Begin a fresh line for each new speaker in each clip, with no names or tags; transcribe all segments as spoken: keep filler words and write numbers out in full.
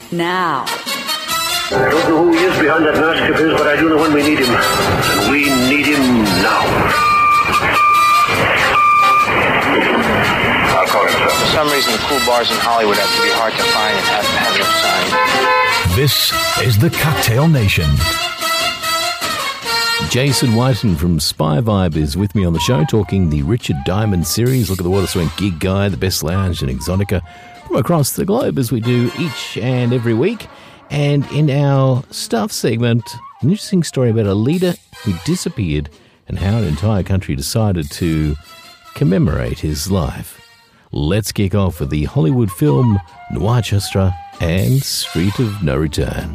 now.
I don't know who he is behind that mask of his, but I do know when we need him. And we need him now. I'll call him, sir.
For some reason, the cool bars in Hollywood have to be hard to find and have to have no sign.
This is the Cocktail Nation.
Jason Whiten from Spy Vibe is with me on the show, talking the Richard Diamond series. Look at the Water Swing Gig Guide, the best lounge and exotica from across the globe, as we do each and every week. And in our Stuff segment, an interesting story about a leader who disappeared and how an entire country decided to commemorate his life. Let's kick off with the Hollywood film Noirchestra and Street of No Return.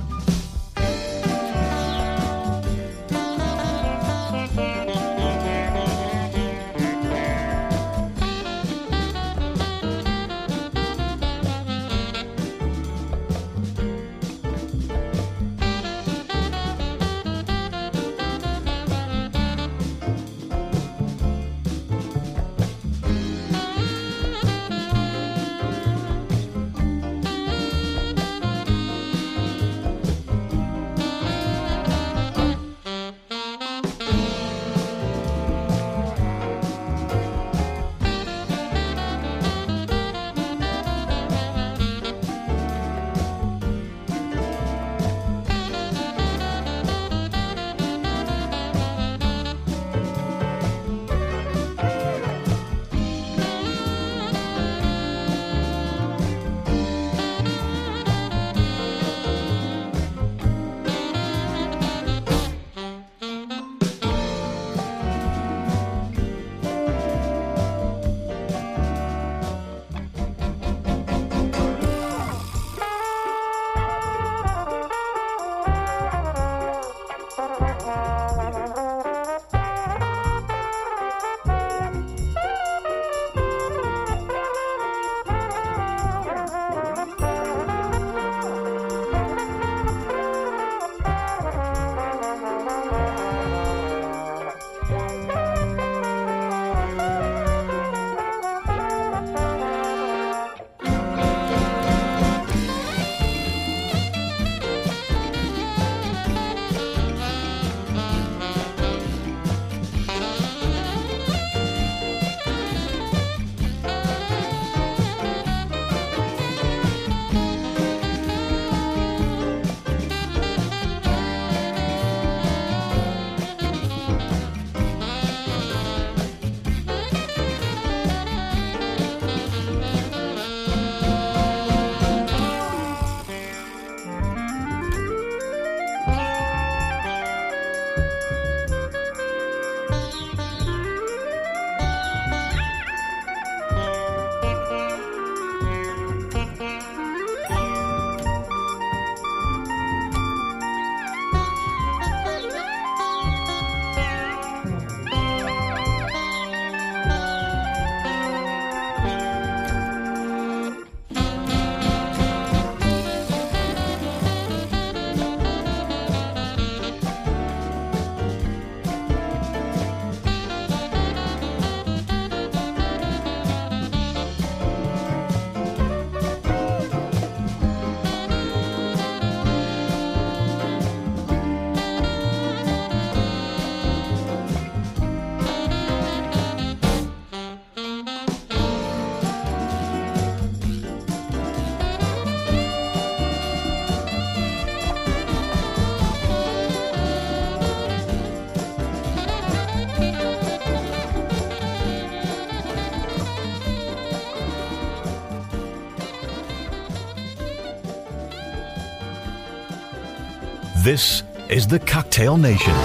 This is the Cocktail Nation.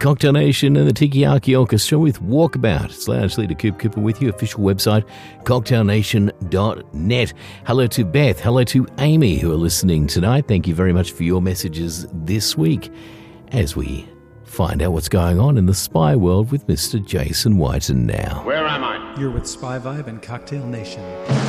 Cocktail Nation and the Tiki-Aki Orchestra with Walkabout. It's Lounge Leader Coop Cooper with you. Official website, cocktail nation dot net. Hello to Beth. Hello to Amy who are listening tonight. Thank you very much for your messages this week as we find out what's going on in the spy world with Mister Jason Whiten now.
Where am I?
You're with Spy Vibe and Cocktail Nation.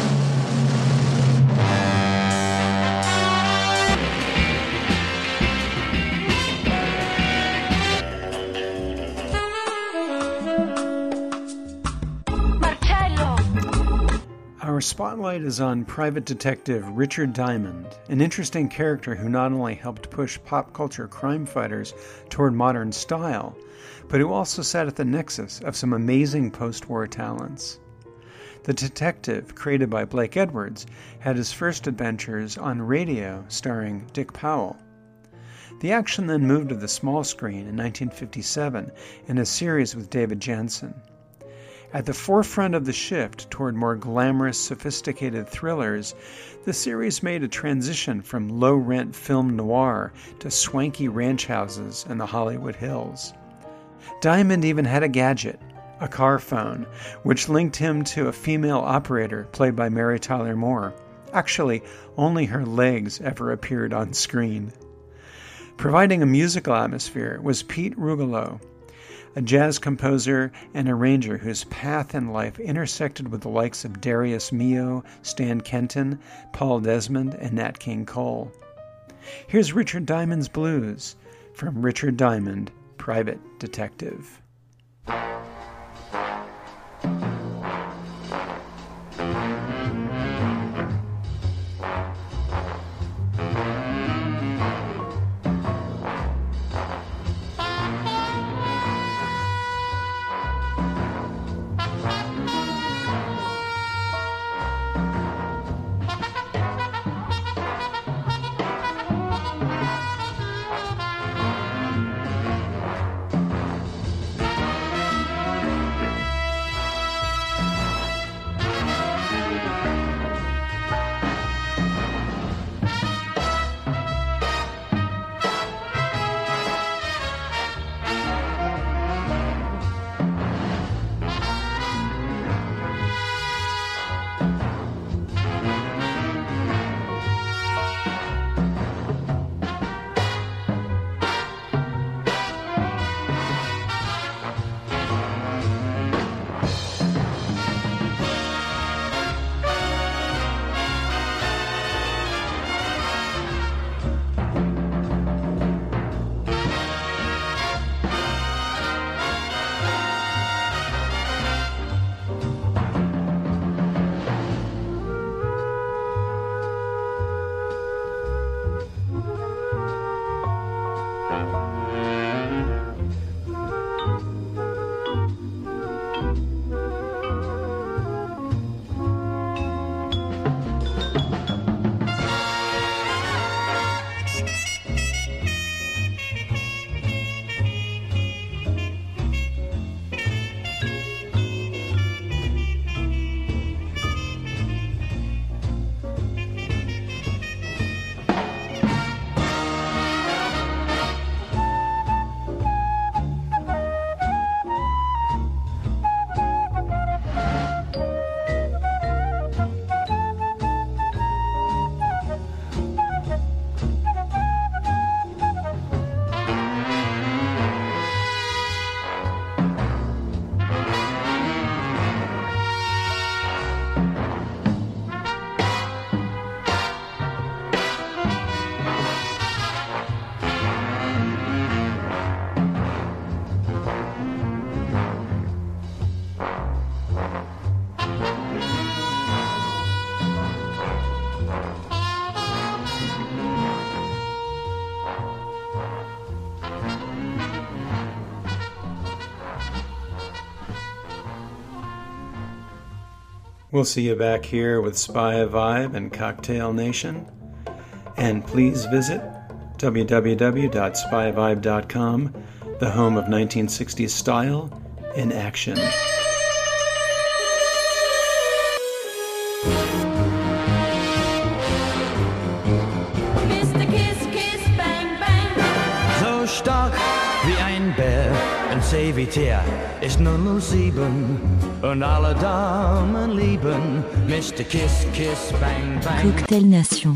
Our spotlight is on private detective Richard Diamond, an interesting character who not only helped push pop culture crime fighters toward modern style, but who also sat at the nexus of some amazing post-war talents. The detective, created by Blake Edwards, had his first adventures on radio starring Dick Powell. The action then moved to the small screen in nineteen fifty-seven in a series with David Janssen. At the forefront of the shift toward more glamorous, sophisticated thrillers, the series made a transition from low-rent film noir to swanky ranch houses in the Hollywood Hills. Diamond even had a gadget, a car phone, which linked him to a female operator played by Mary Tyler Moore. Actually, only her legs ever appeared on screen. Providing a musical atmosphere was Pete Rugolo, a jazz composer and arranger whose path in life intersected with the likes of Darius Milhaud, Stan Kenton, Paul Desmond, and Nat King Cole. Here's Richard Diamond's Blues from Richard Diamond, Private Detective. We'll see you back here with Spy Vibe and Cocktail Nation. And please visit w w w dot spy vibe dot com, the home of nineteen sixties style in action.
Mister Kiss, Kiss, Bang, Bang.
So stark wie ein Bär
Ein Serviteur ist Nummer sieben und alle Damen lieben Mister Kiss, Kiss, Bang, Bang.
Cocktail Nation.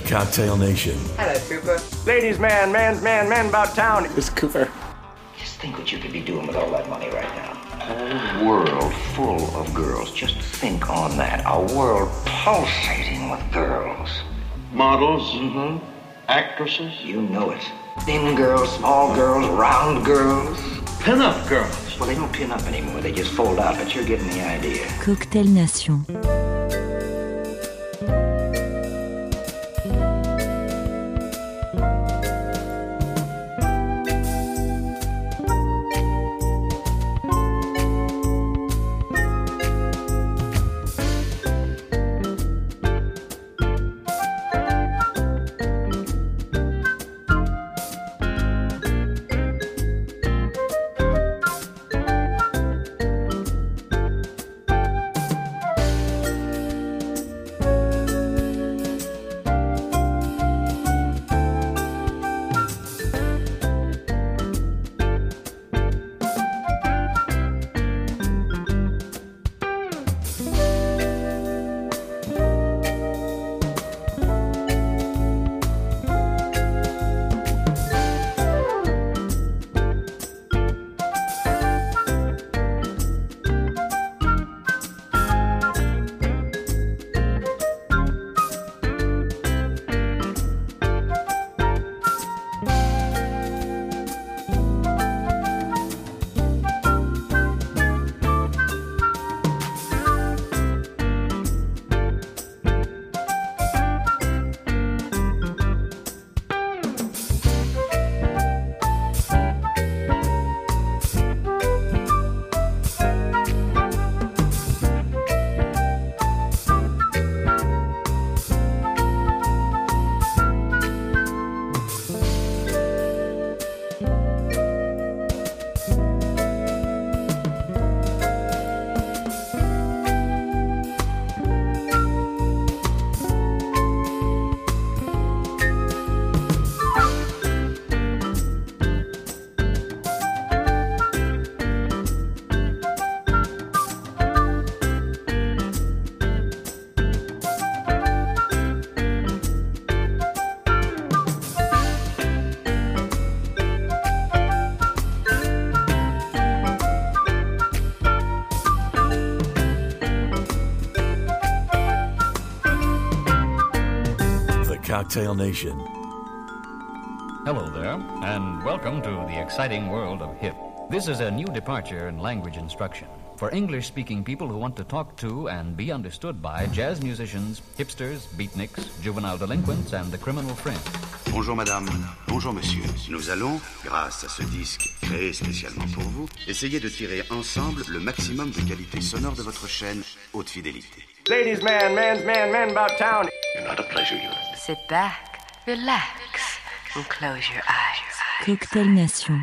Cocktail Nation.
Hello, Cooper. Ladies man, man's man, man about town.
It's Cooper.
Just think what you could be doing with all that money right now. A whole world full of girls. Just think on that. A world pulsating with girls.
Models?
Mm-hmm.
Actresses?
You know it. Thin girls, small girls, round girls.
Pin-up girls.
Well, they don't pin up anymore. They just fold out, but you're getting the idea.
Cocktail Nation.
Cocktail Nation.
Hello there, and welcome to the exciting world of hip. This is a new departure in language instruction for English-speaking people who want to talk to and be understood by jazz musicians, hipsters, beatniks, juvenile delinquents, and the criminal fringe.
Bonjour madame, bonjour monsieur. Nous allons, grâce à ce disque créé spécialement pour vous, essayer de tirer ensemble le maximum de qualité sonore de votre chaîne Haute Fidélité.
Ladies man, man's man, man about town.
You're not a pleasure, you.
Sit back, relax, and close your eyes.
Cocktail Nation.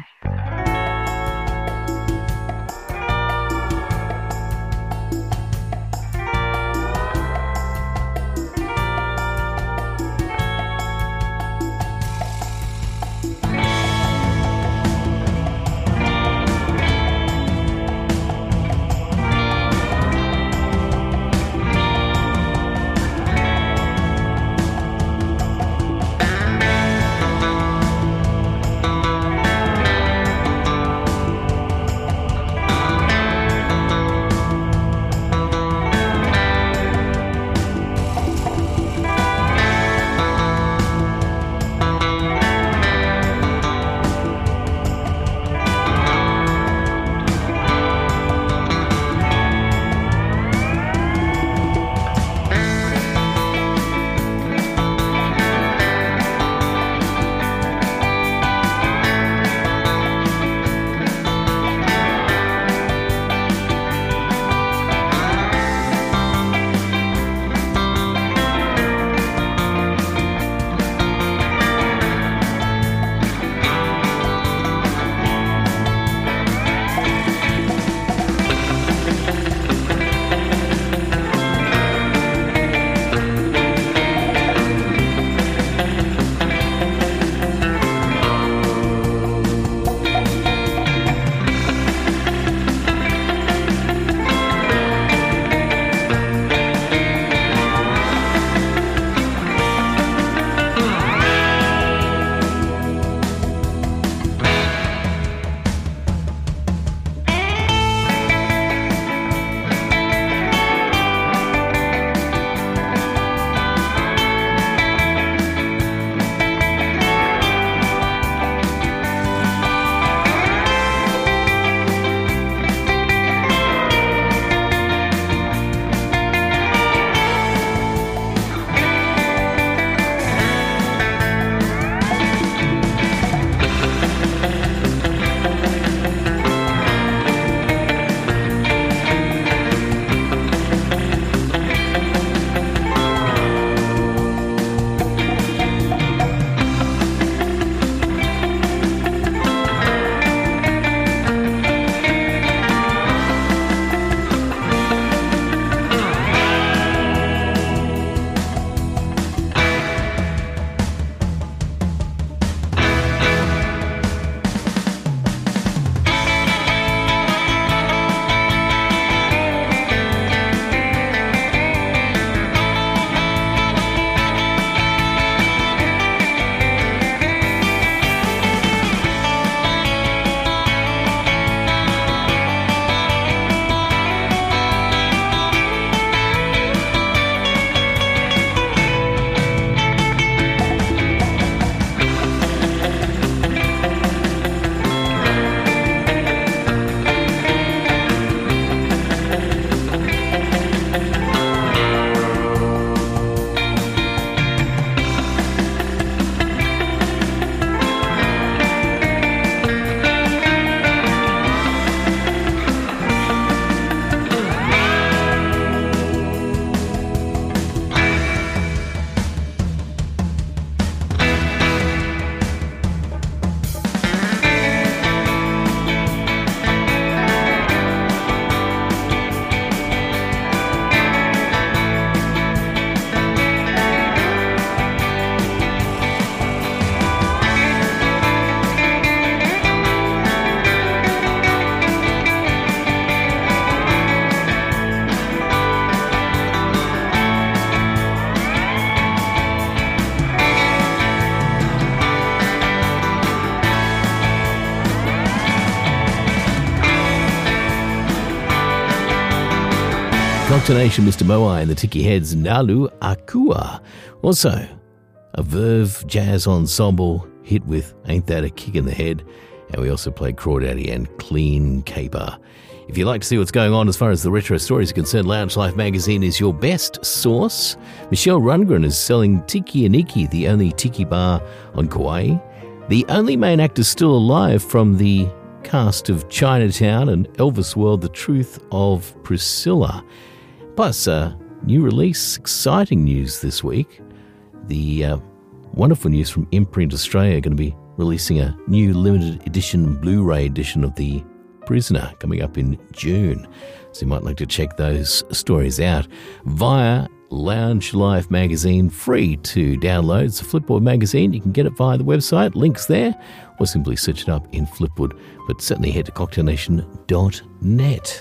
Cocktail Nation, Mister Moai and the Tiki Heads, Nalu Akua. Also, a Verve jazz ensemble hit with Ain't That a Kick in the Head. And we also played Crawdaddy and Clean Caper. If you'd like to see what's going on as far as the retro stories are concerned, Lounge Life magazine is your best source. Michelle Rundgren is selling Tiki Aniki, the only tiki bar on Kauai. The only main actor still alive from the cast of Chinatown and Elvis World, The Truth of Priscilla. Plus, uh, new release, exciting news this week. The uh, wonderful news from Imprint Australia, going to be releasing a new limited edition Blu-ray edition of The Prisoner coming up in June. So you might like to check those stories out via Lounge Life magazine, free to download. It's a Flipboard magazine. You can get it via the website, links there, or simply search it up in Flipboard. But certainly head to cocktail nation dot net.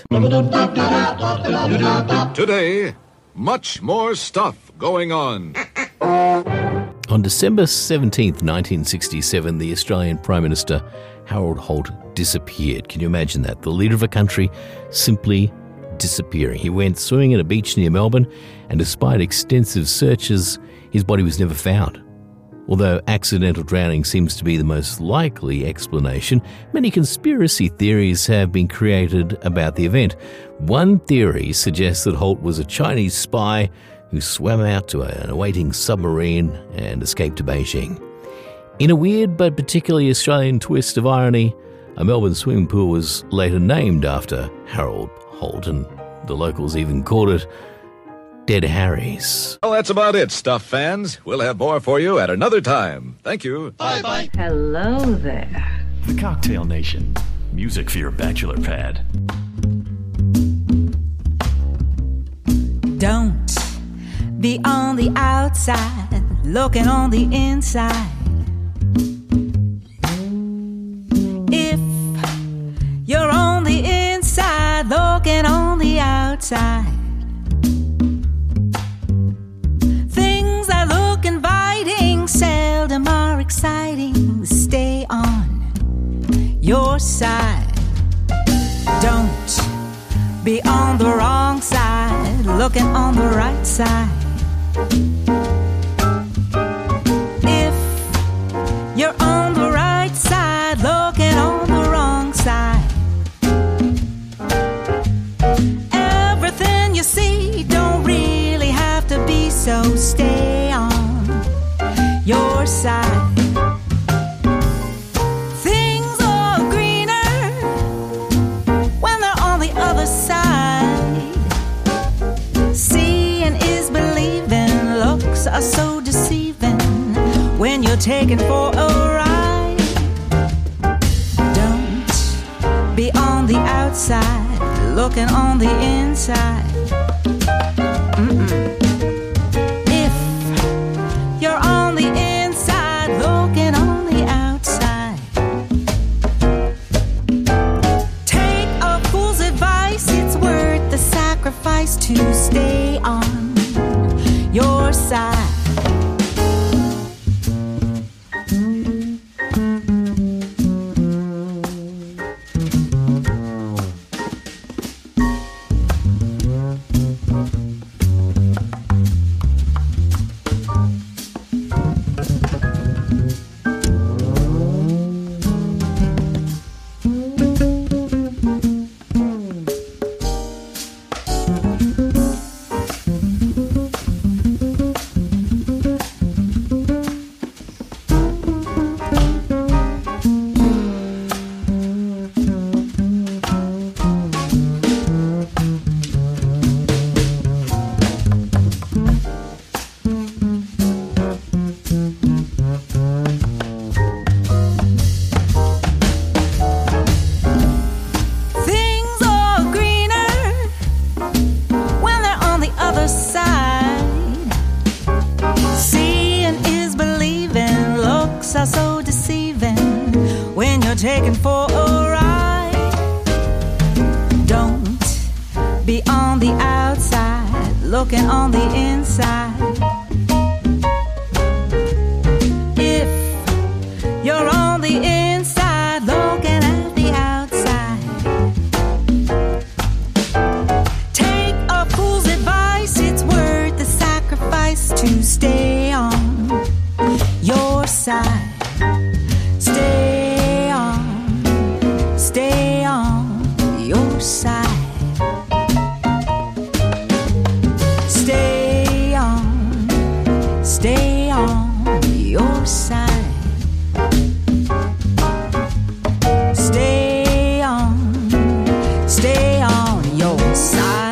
Today, much more stuff going on.
On December seventeenth, nineteen sixty-seven, the Australian Prime Minister Harold Holt disappeared. Can you imagine that? The leader of a country simply disappearing. He went swimming at a beach near Melbourne, and despite extensive searches, his body was never found. Although accidental drowning seems to be the most likely explanation, many conspiracy theories have been created about the event. One theory suggests that Holt was a Chinese spy who swam out to an awaiting submarine and escaped to Beijing. In a weird but particularly Australian twist of irony, a Melbourne swimming pool was later named after Harold Holt, and the locals even called it Dead Harry's.
Well, that's about it, Stuff fans. We'll have more for you at another time. Thank you.
Bye-bye. Hello there.
The Cocktail Nation. Music for your bachelor pad.
Don't be on the outside, looking on the inside. If you're on the inside, looking on the outside, things that look inviting seldom are exciting. Stay on your side. Don't be on the wrong side, looking on the right side. If you're on the right side, looking on the wrong side, everything you see don't really have to be so. Stay on your side. Things are greener when they're on the other side. Seeing is believing, looks are so deceiving when you're taken for a ride. Don't be on the outside, looking on the inside. Mm-mm. If you're on the inside, looking on the outside, take a fool's advice. It's worth the sacrifice to stay on your side. Fool's to stay on your side. Stay on, stay on your side. Stay on, stay on your side. Stay on, stay on your side.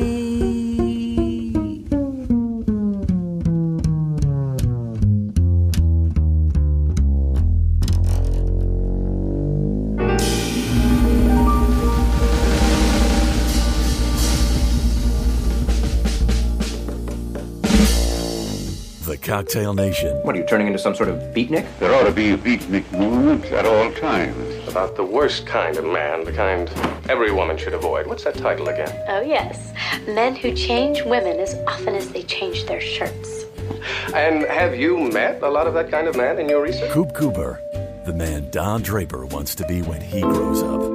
Cocktail Nation.
What, are you turning into some sort of beatnik?
There ought to be a beatnik movement at all times.
About the worst kind of man, the kind every woman should avoid. What's that title again?
Oh, yes. Men who change women as often as they change their shirts.
And have you met a lot of that kind of man in your research?
Coop Cooper, the man Don Draper wants to be when he grows up.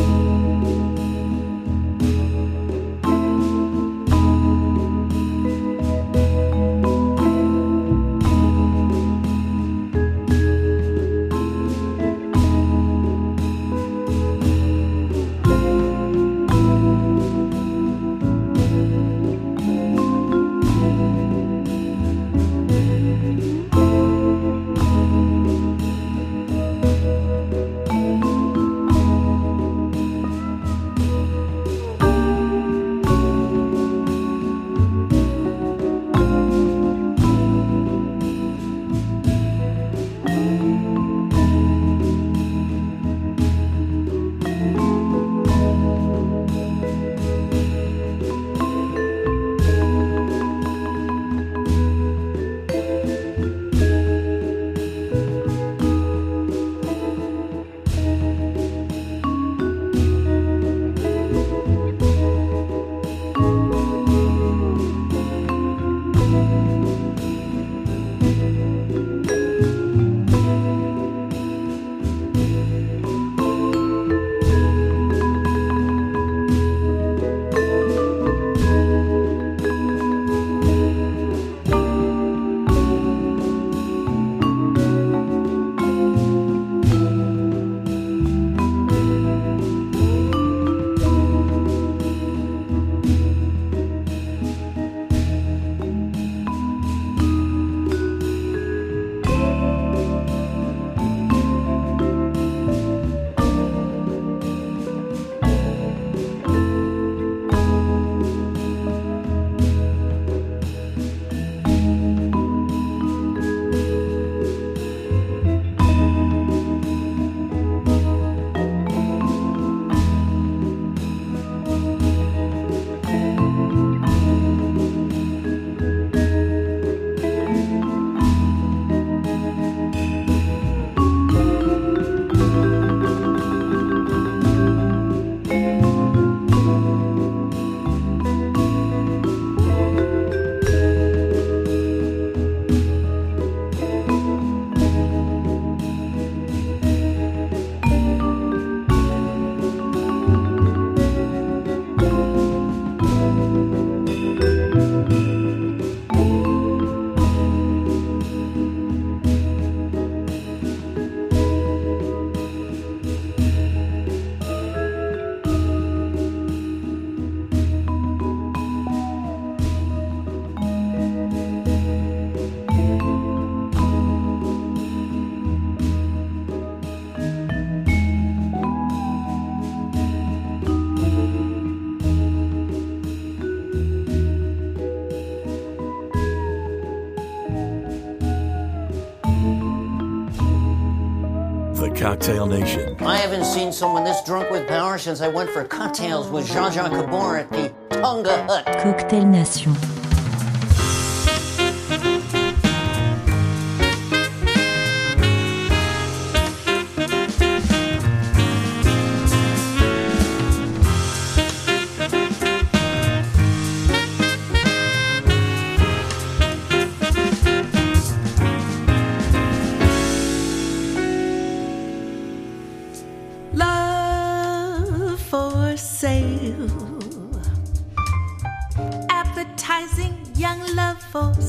Cocktail Nation.
I haven't seen someone this drunk with power since I went for cocktails with Jean-Jacques Gabor at the Tonga Hut.
Cocktail Nation.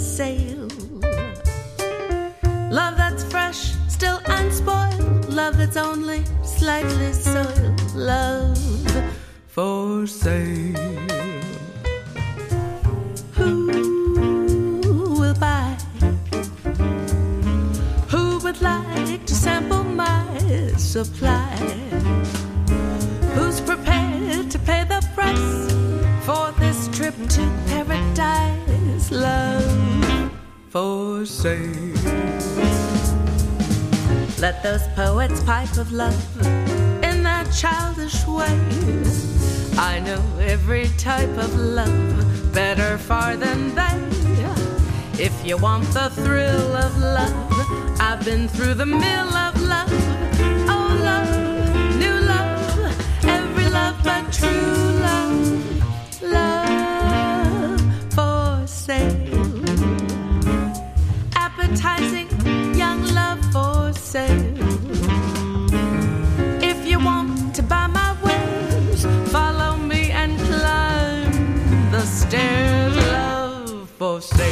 sale. Love that's fresh, still unspoiled. Love that's only slightly soiled. Love for sale. Who will buy? Who would like to sample my supply? Who's prepared to pay the price for this trip to paradise? Love for sale. Let those poets pipe of love in their childish way. I know every type of love better far than they. If you want the thrill of love, I've been through the mill of love. Oh, love, new love, every love but true love. Love for sale. Appetizing young love for sale. If you want to buy my wares, follow me and climb the stairs. Love for sale.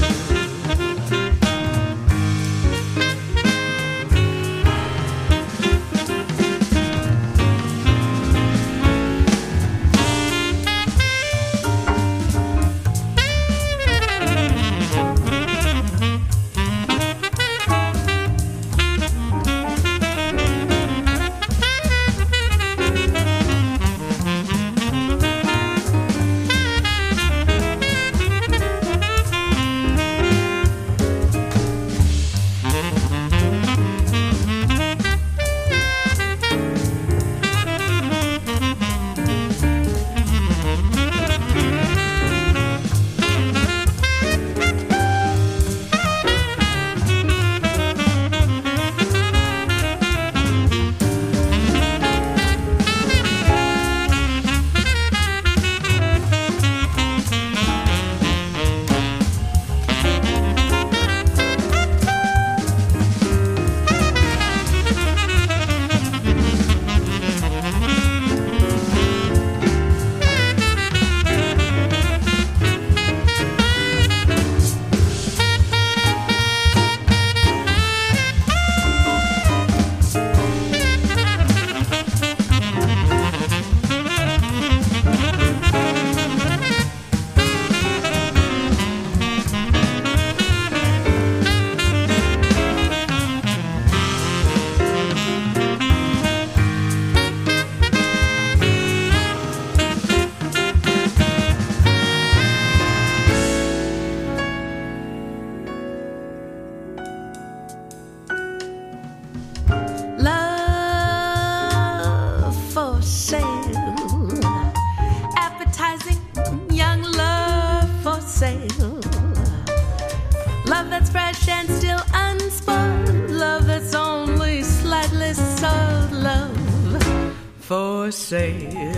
For sale.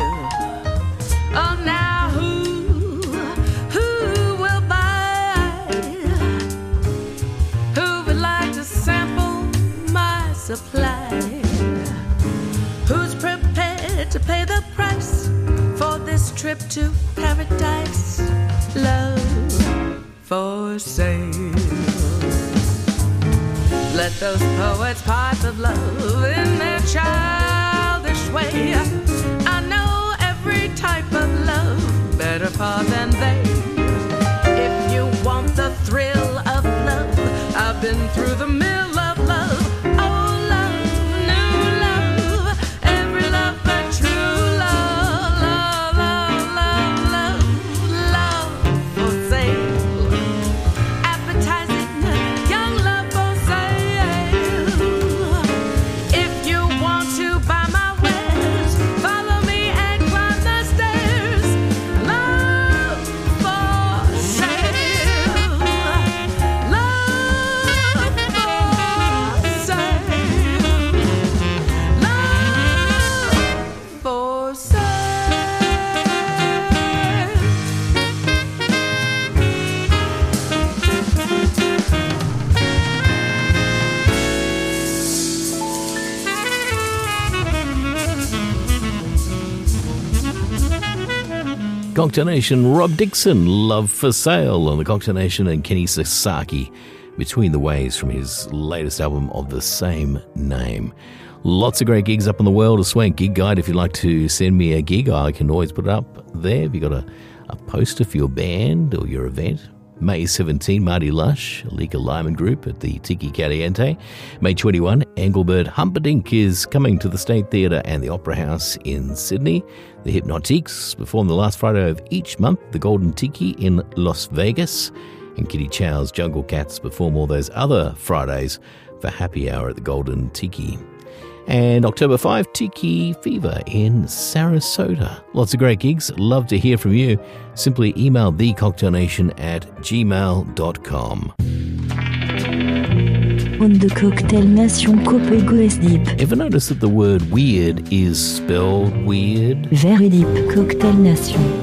Oh, now who, who will buy? Who would like to sample my supply? Who's prepared to pay the price for this trip to paradise? Love for sale. Let those poets pipe of love in their childish way. I know every type of love better far than they. If you want the thrill of love, I've been through the mill of love. Oh, love, new love, every love but true love. Love, love, love, love, love for sale. Appetizing young love for sale. If you want to buy my wares, follow me and climb the stairs. Love for sale. Love for
Cocktail Nation, Rob Dixon, Love for Sale on the Cocktail Nation, and Kenny Sasaki, Between the Waves, from his latest album of the same name. Lots of great gigs up in the world of Swank Gig Guide. If you'd like to send me a gig, I can always put it up there. If you've got a, a poster for your band or your event. May seventeenth, Marty Lush, Alika Lyman Group at the Tiki Caliente. May twenty-first, Engelbert Humperdinck is coming to the State Theatre and the Opera House in Sydney. The Hypnotiques perform the last Friday of each month, the Golden Tiki in Las Vegas. And Kitty Chow's Jungle Cats perform all those other Fridays for happy hour at the Golden Tiki. And October fifth, Tiki Fever in Sarasota. Lots of great gigs. Love to hear from you. Simply email thecocktailnation at gmail dot com.
On the Cocktail Nation Kopego S Deep.
Ever notice that the word weird is spelled weird?
Very deep. Cocktail Nation.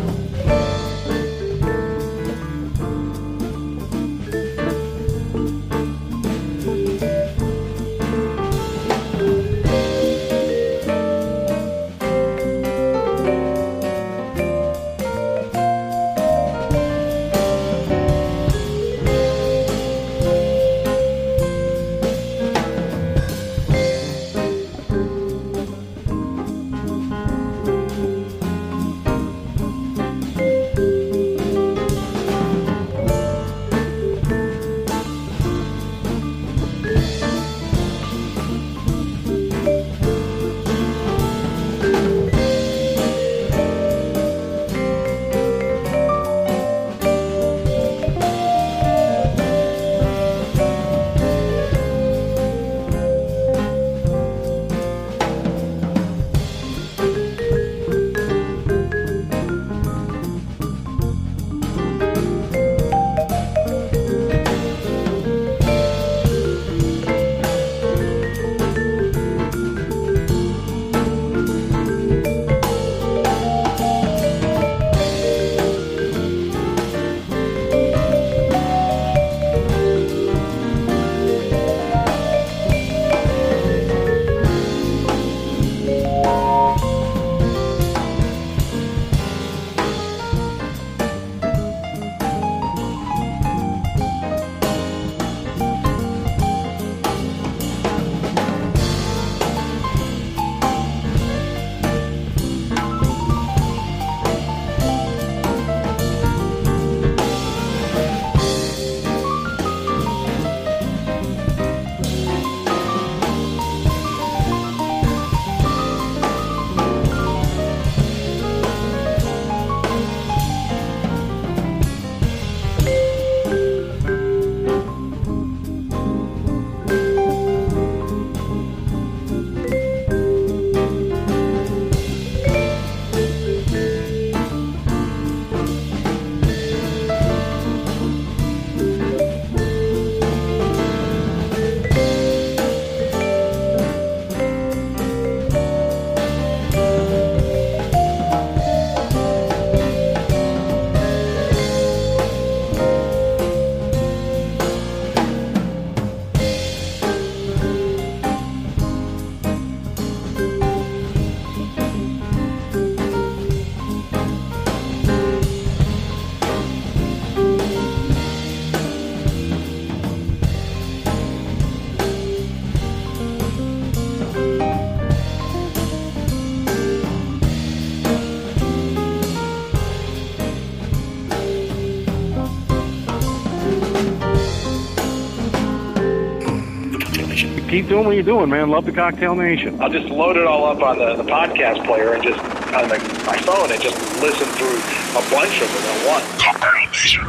Keep doing what you're doing, man. Love the Cocktail Nation.
I'll just load it all up on the, the podcast player and just on the, my phone and just listen through a bunch of them at once. Cocktail Nation.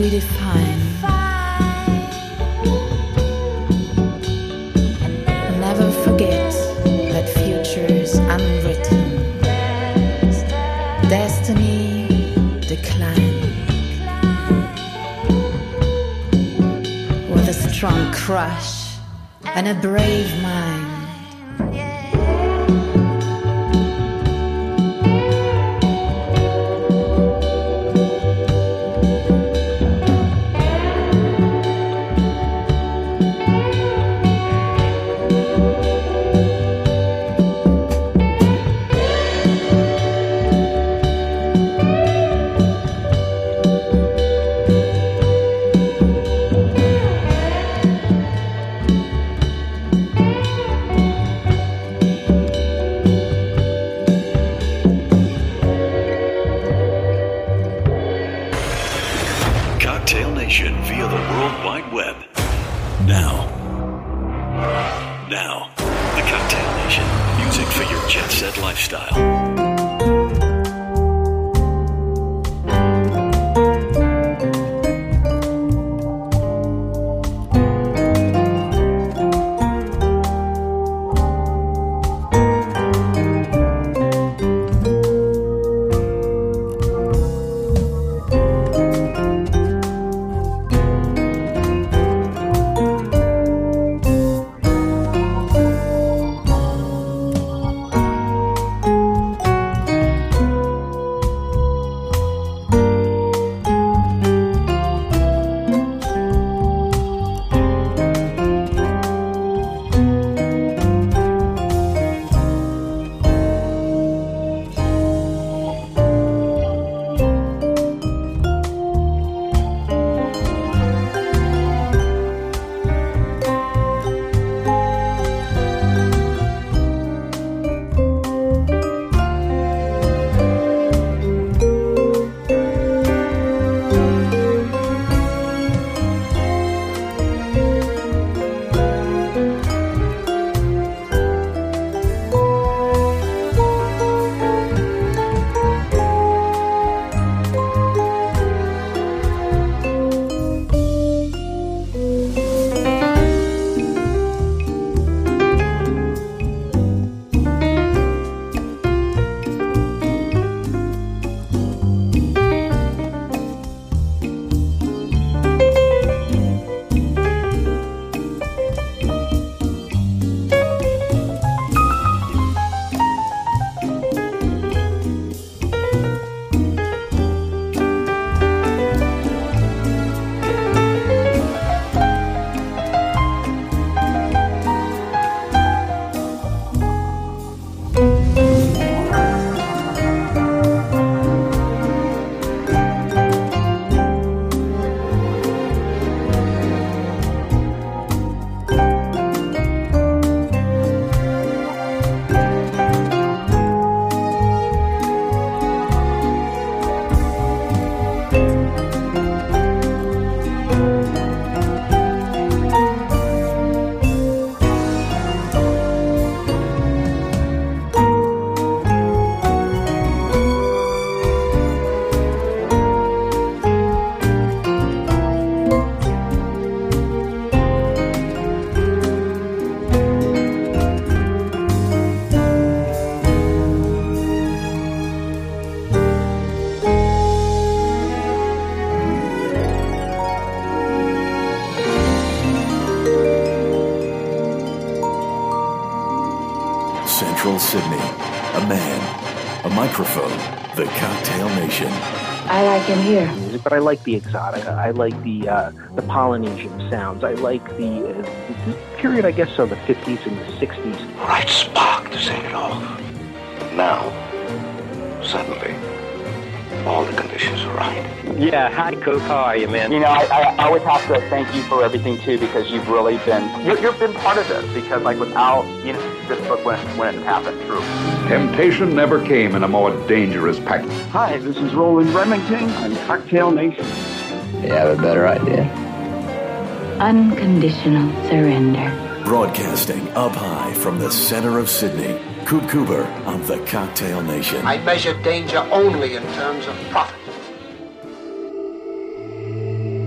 we define. Never forget that future's unwritten. Destiny decline. With a strong crush and a brave mind.
Central Sydney. A man, a microphone, the Cocktail Nation.
I like him here. Music, but I like the exotic. I like the uh, the Polynesian sounds. I like the, uh, the period, I guess, of the fifties and the sixties.
Right spark to set it off. Now, suddenly, all the conditions are right.
Yeah, hi, Coop. How are you, man?
You know, I, I, I always have to thank you for everything, too, because you've really been, you're, you've been part of this, because, like, without, you know, this book when, when it happened, true.
Temptation never came in a more dangerous pack.
Hi, this is Roland Remington on Cocktail Nation.
You have a better idea?
Unconditional surrender.
Broadcasting up high from the center of Sydney, Coop Cooper on the Cocktail Nation.
I measure danger only in terms of profit.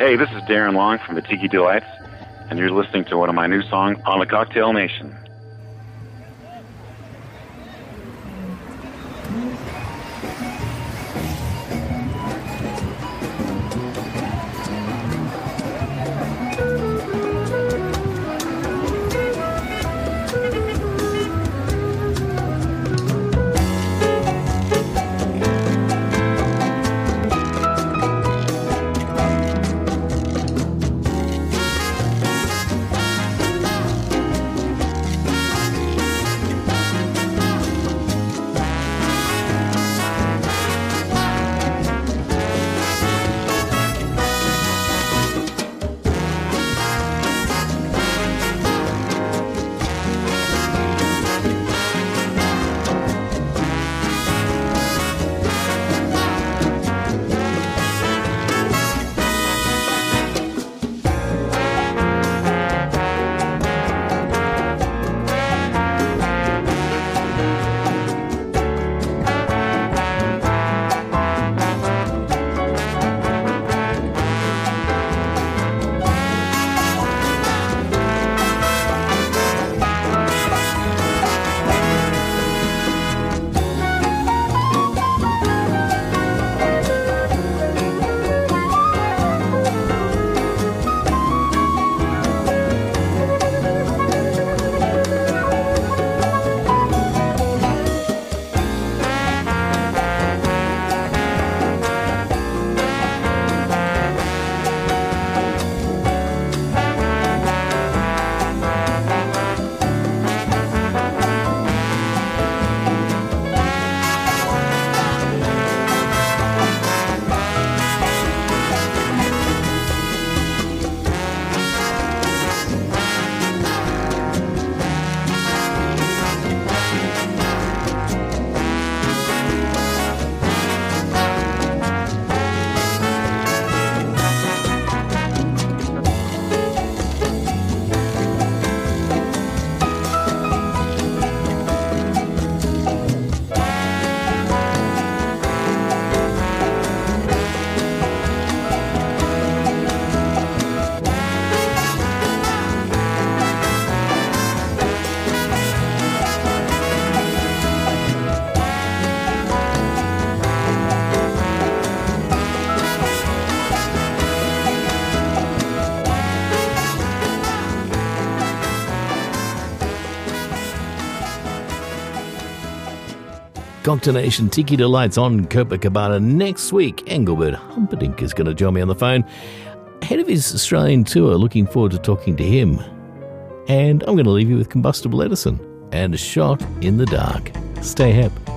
Hey, this is Darren Long from the Tiki Delights, and you're listening to one of my new songs on the Cocktail Nation.
Cocktail Nation Tiki Delights on Copacabana next week. Engelbert Humperdinck is going to join me on the phone ahead of his Australian tour. Looking forward to talking to him. And I'm going to leave you with Combustible Edison and A Shot in the Dark. Stay hip.